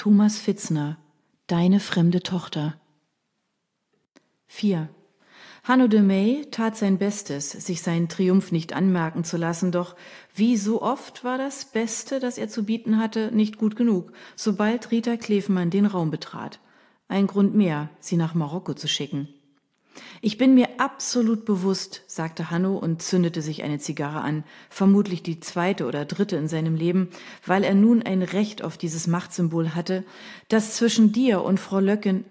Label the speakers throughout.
Speaker 1: Thomas Fitzner, Deine fremde Tochter. 4. Hanno de Meij tat sein Bestes, sich seinen Triumph nicht anmerken zu lassen, doch wie so oft war das Beste, das er zu bieten hatte, nicht gut genug, sobald Rita Klefmann den Raum betrat. Ein Grund mehr, sie nach Marokko zu schicken. »Ich bin mir absolut bewusst«, sagte Hanno und zündete sich eine Zigarre an, vermutlich die 2. oder 3. in seinem Leben, weil er nun ein Recht auf dieses Machtsymbol hatte, dass zwischen dir und Frau Löcken,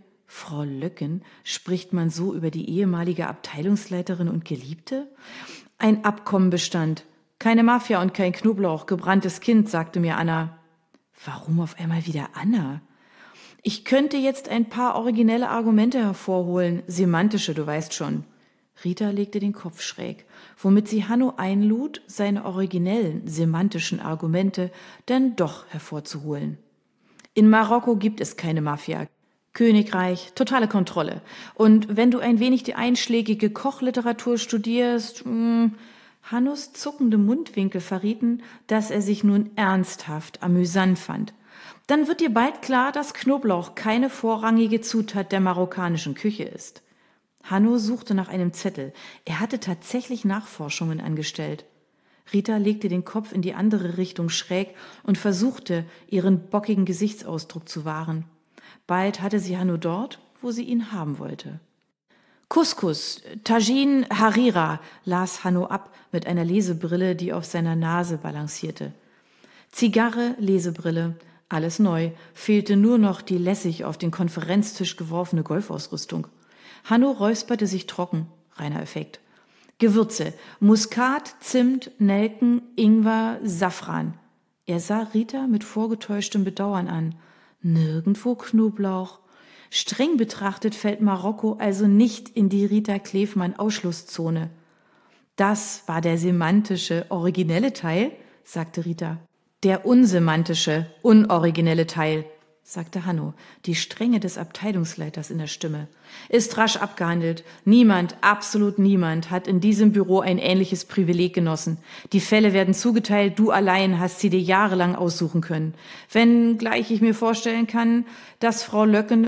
Speaker 1: spricht man so über die ehemalige Abteilungsleiterin und Geliebte? Ein Abkommen bestand. Keine Mafia und kein Knoblauch, gebranntes Kind, sagte mir Anna. Warum auf einmal wieder Anna? Ich könnte jetzt ein paar originelle Argumente hervorholen, semantische, du weißt schon. Rita legte den Kopf schräg, womit sie Hanno einlud, seine originellen, semantischen Argumente dann doch hervorzuholen. In Marokko gibt es keine Mafia. Königreich, totale Kontrolle. Und wenn du ein wenig die einschlägige Kochliteratur studierst, Hannos zuckende Mundwinkel verrieten, dass er sich nun ernsthaft amüsant fand. Dann wird dir bald klar, dass Knoblauch keine vorrangige Zutat der marokkanischen Küche ist. Hanno suchte nach einem Zettel. Er hatte tatsächlich Nachforschungen angestellt. Rita legte den Kopf in die andere Richtung schräg und versuchte, ihren bockigen Gesichtsausdruck zu wahren. Bald hatte sie Hanno dort, wo sie ihn haben wollte. Couscous, Tagine, Harira, las Hanno ab mit einer Lesebrille, die auf seiner Nase balancierte. Zigarre, Lesebrille, alles neu, fehlte nur noch die lässig auf den Konferenztisch geworfene Golfausrüstung. Hanno räusperte sich trocken, reiner Effekt. Gewürze, Muskat, Zimt, Nelken, Ingwer, Safran. Er sah Rita mit vorgetäuschtem Bedauern an. Nirgendwo Knoblauch. Streng betrachtet fällt Marokko also nicht in die Rita Klefmann Ausschlusszone. Das war der semantische, originelle Teil, sagte Rita. Der unsemantische, unoriginelle Teil, sagte Hanno, die Strenge des Abteilungsleiters in der Stimme. Ist rasch abgehandelt. Niemand, absolut niemand, hat in diesem Büro ein ähnliches Privileg genossen. Die Fälle werden zugeteilt, du allein hast sie dir jahrelang aussuchen können. Wenngleich ich mir vorstellen kann, dass Frau Löcken,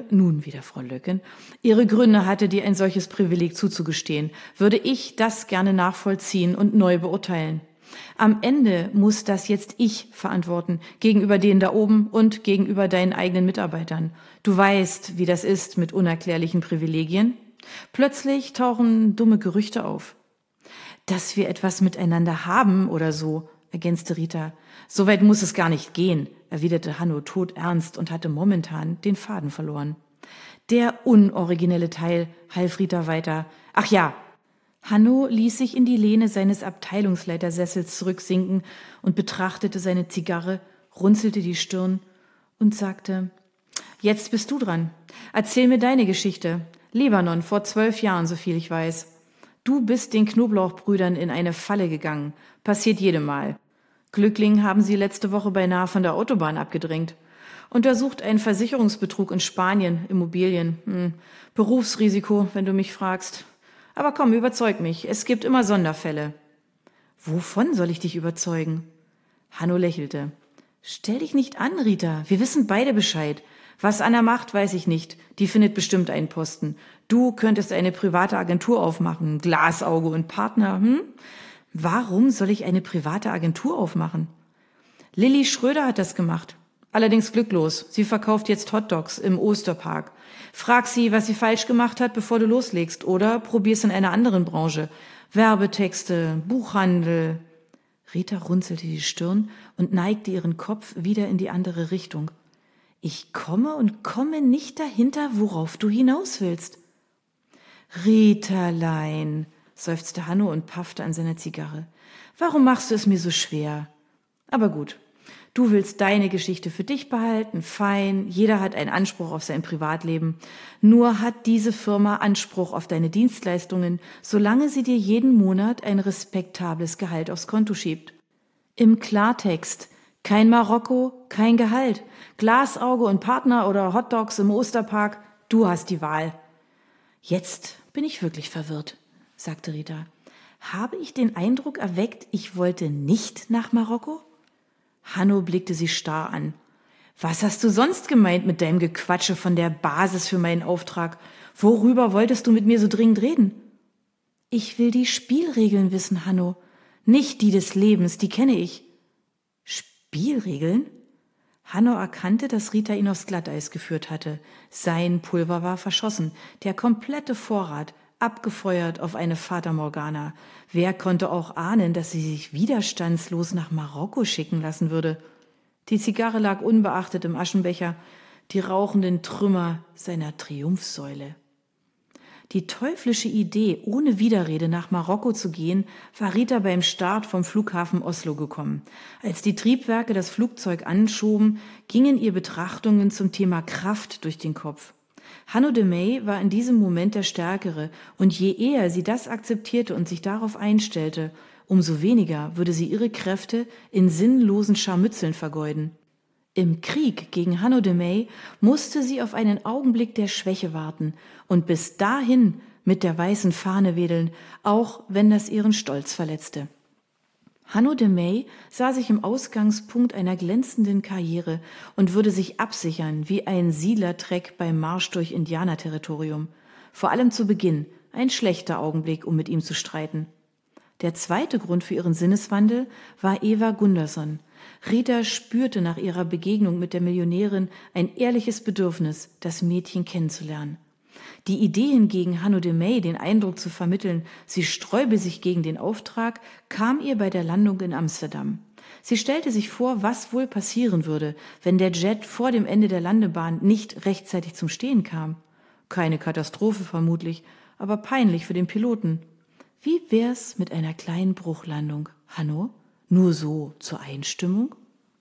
Speaker 1: ihre Gründe hatte, dir ein solches Privileg zuzugestehen, würde ich das gerne nachvollziehen und neu beurteilen. Am Ende muss das jetzt ich verantworten, gegenüber denen da oben und gegenüber deinen eigenen Mitarbeitern. Du weißt, wie das ist mit unerklärlichen Privilegien. Plötzlich tauchen dumme Gerüchte auf. Dass wir etwas miteinander haben oder so, ergänzte Rita. So weit muss es gar nicht gehen, erwiderte Hanno todernst und hatte momentan den Faden verloren. Der unoriginelle Teil, half Rita weiter. Ach ja, Hanno ließ sich in die Lehne seines Abteilungsleitersessels zurücksinken und betrachtete seine Zigarre, runzelte die Stirn und sagte, jetzt bist du dran. Erzähl mir deine Geschichte. Libanon, vor 12 Jahren, soviel ich weiß. Du bist den Knoblauchbrüdern in eine Falle gegangen. Passiert jedem Mal. Glückling haben sie letzte Woche beinahe von der Autobahn abgedrängt. Untersucht einen Versicherungsbetrug in Spanien, Immobilien. Berufsrisiko, wenn du mich fragst. Aber komm, überzeug mich, es gibt immer Sonderfälle. Wovon soll ich dich überzeugen? Hanno lächelte. Stell dich nicht an, Rita, wir wissen beide Bescheid. Was Anna macht, weiß ich nicht, die findet bestimmt einen Posten. Du könntest eine private Agentur aufmachen, Glasauge und Partner, Warum soll ich eine private Agentur aufmachen? Lilly Schröder hat das gemacht. Allerdings glücklos. Sie verkauft jetzt Hotdogs im Osterpark. Frag sie, was sie falsch gemacht hat, bevor du loslegst. Oder probier's in einer anderen Branche. Werbetexte, Buchhandel. Rita runzelte die Stirn und neigte ihren Kopf wieder in die andere Richtung. Ich komme und komme nicht dahinter, worauf du hinaus willst. Ritalein, seufzte Hanno und paffte an seiner Zigarre. Warum machst du es mir so schwer? Aber gut. Du willst deine Geschichte für dich behalten, fein, jeder hat einen Anspruch auf sein Privatleben. Nur hat diese Firma Anspruch auf deine Dienstleistungen, solange sie dir jeden Monat ein respektables Gehalt aufs Konto schiebt. Im Klartext, kein Marokko, kein Gehalt, Glasauge und Partner oder Hotdogs im Osterpark, du hast die Wahl. Jetzt bin ich wirklich verwirrt, sagte Rita. Habe ich den Eindruck erweckt, ich wollte nicht nach Marokko? Hanno blickte sie starr an. Was hast du sonst gemeint mit deinem Gequatsche von der Basis für meinen Auftrag? Worüber wolltest du mit mir so dringend reden? Ich will die Spielregeln wissen, Hanno. Nicht die des Lebens, die kenne ich. Spielregeln? Hanno erkannte, dass Rita ihn aufs Glatteis geführt hatte. Sein Pulver war verschossen, der komplette Vorrat abgefeuert auf eine Fata Morgana. Wer konnte auch ahnen, dass sie sich widerstandslos nach Marokko schicken lassen würde? Die Zigarre lag unbeachtet im Aschenbecher, die rauchenden Trümmer seiner Triumphsäule. Die teuflische Idee, ohne Widerrede nach Marokko zu gehen, war Rita beim Start vom Flughafen Oslo gekommen. Als die Triebwerke das Flugzeug anschoben, gingen ihr Betrachtungen zum Thema Kraft durch den Kopf. Hanno de Meij war in diesem Moment der Stärkere, und je eher sie das akzeptierte und sich darauf einstellte, umso weniger würde sie ihre Kräfte in sinnlosen Scharmützeln vergeuden. Im Krieg gegen Hanno de Meij musste sie auf einen Augenblick der Schwäche warten und bis dahin mit der weißen Fahne wedeln, auch wenn das ihren Stolz verletzte. Hanno de Meij sah sich im Ausgangspunkt einer glänzenden Karriere und würde sich absichern wie ein Siedlertreck beim Marsch durch Indianerterritorium. Vor allem zu Beginn ein schlechter Augenblick, um mit ihm zu streiten. Der zweite Grund für ihren Sinneswandel war Eva Gunderson. Rita spürte nach ihrer Begegnung mit der Millionärin ein ehrliches Bedürfnis, das Mädchen kennenzulernen. Die Idee hingegen, Hanno de Meij den Eindruck zu vermitteln, sie sträube sich gegen den Auftrag, kam ihr bei der Landung in Amsterdam. Sie stellte sich vor, was wohl passieren würde, wenn der Jet vor dem Ende der Landebahn nicht rechtzeitig zum Stehen kam. Keine Katastrophe vermutlich, aber peinlich für den Piloten. Wie wär's mit einer kleinen Bruchlandung, Hanno? Nur so zur Einstimmung?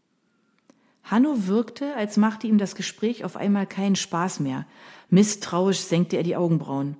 Speaker 1: Hanno wirkte, als machte ihm das Gespräch auf einmal keinen Spaß mehr. Misstrauisch senkte er die Augenbrauen.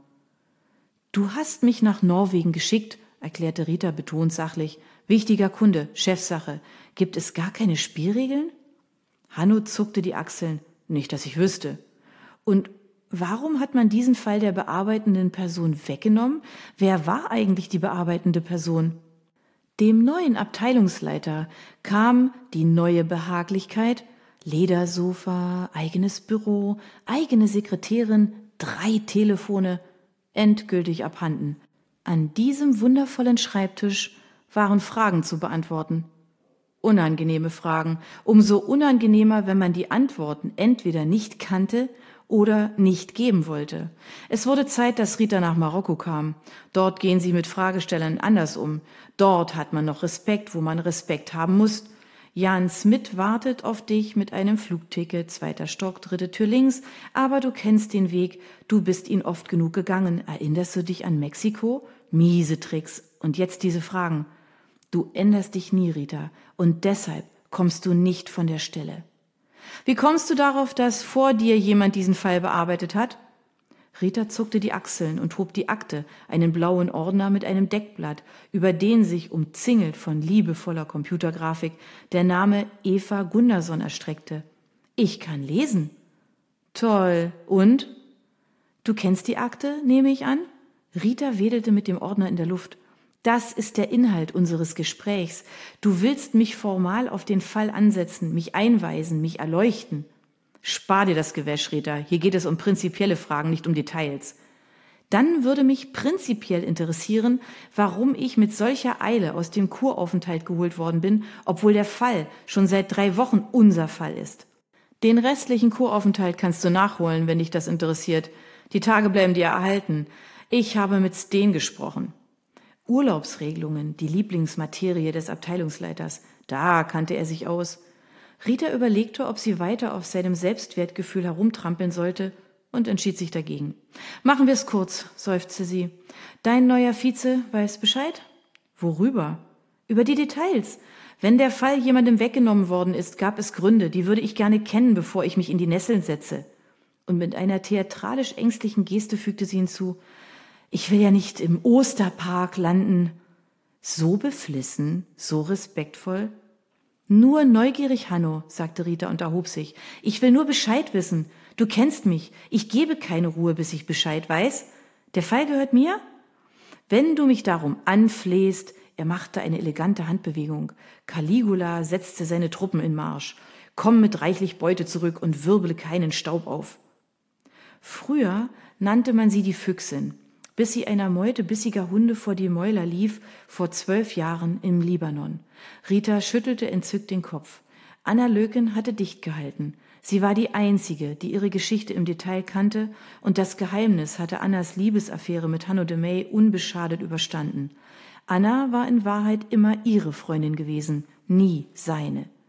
Speaker 1: »Du hast mich nach Norwegen geschickt«, erklärte Rita betont sachlich. »Wichtiger Kunde, Chefsache. Gibt es gar keine Spielregeln?« Hanno zuckte die Achseln. »Nicht, dass ich wüsste.« »Und warum hat man diesen Fall der bearbeitenden Person weggenommen? Wer war eigentlich die bearbeitende Person?« Dem neuen Abteilungsleiter kam die neue Behaglichkeit, Ledersofa, eigenes Büro, eigene Sekretärin, 3 Telefone, endgültig abhanden. An diesem wundervollen Schreibtisch waren Fragen zu beantworten. Unangenehme Fragen, umso unangenehmer, wenn man die Antworten entweder nicht kannte oder nicht geben wollte. Es wurde Zeit, dass Rita nach Marokko kam. Dort gehen sie mit Fragestellern anders um. Dort hat man noch Respekt, wo man Respekt haben muss. Jan Smith wartet auf dich mit einem Flugticket, 2. Stock, 3. Tür links, aber du kennst den Weg, du bist ihn oft genug gegangen. Erinnerst du dich an Mexiko? Miese Tricks. Und jetzt diese Fragen. Du änderst dich nie, Rita, und deshalb kommst du nicht von der Stelle. Wie kommst du darauf, dass vor dir jemand diesen Fall bearbeitet hat? Rita zuckte die Achseln und hob die Akte, einen blauen Ordner mit einem Deckblatt, über den sich, umzingelt von liebevoller Computergrafik, der Name Eva Gunderson erstreckte. Ich kann lesen. Toll. Und? Du kennst die Akte, nehme ich an? Rita wedelte mit dem Ordner in der Luft. Das ist der Inhalt unseres Gesprächs. Du willst mich formal auf den Fall ansetzen, mich einweisen, mich erleuchten. Spar dir das Gewäsch, Rita. Hier geht es um prinzipielle Fragen, nicht um Details. Dann würde mich prinzipiell interessieren, warum ich mit solcher Eile aus dem Kuraufenthalt geholt worden bin, obwohl der Fall schon seit 3 Wochen unser Fall ist. Den restlichen Kuraufenthalt kannst du nachholen, wenn dich das interessiert. Die Tage bleiben dir erhalten. Ich habe mit Steen gesprochen. Urlaubsregelungen, die Lieblingsmaterie des Abteilungsleiters. Da kannte er sich aus. Rita überlegte, ob sie weiter auf seinem Selbstwertgefühl herumtrampeln sollte und entschied sich dagegen. Machen wir es kurz, seufzte sie. Dein neuer Vize weiß Bescheid? Worüber? Über die Details. Wenn der Fall jemandem weggenommen worden ist, gab es Gründe, die würde ich gerne kennen, bevor ich mich in die Nesseln setze. Und mit einer theatralisch ängstlichen Geste fügte sie hinzu, ich will ja nicht im Osterpark landen. So beflissen, so respektvoll. Nur neugierig, Hanno, sagte Rita und erhob sich. Ich will nur Bescheid wissen. Du kennst mich. Ich gebe keine Ruhe, bis ich Bescheid weiß. Der Fall gehört mir? Wenn du mich darum anflehst, er machte eine elegante Handbewegung. Caligula setzte seine Truppen in Marsch. Komm mit reichlich Beute zurück und wirbele keinen Staub auf. Früher nannte man sie die Füchsin, bis sie einer Meute bissiger Hunde vor die Mäuler lief, vor 12 Jahren im Libanon. Rita schüttelte entzückt den Kopf. Anna Löken hatte dicht gehalten. Sie war die Einzige, die ihre Geschichte im Detail kannte, und das Geheimnis hatte Annas Liebesaffäre mit Hanno de Meij unbeschadet überstanden. Anna war in Wahrheit immer ihre Freundin gewesen, nie seine.